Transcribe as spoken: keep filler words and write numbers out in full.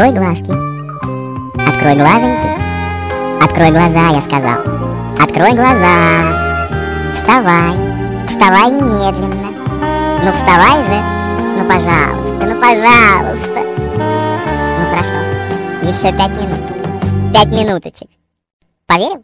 Открой глазки. Открой глазоньки. Открой глаза, я сказал. Открой глаза. Вставай. Вставай немедленно. Ну вставай же. Ну пожалуйста, ну пожалуйста. Ну хорошо. Еще пять минут. Пять минуточек. Поверил?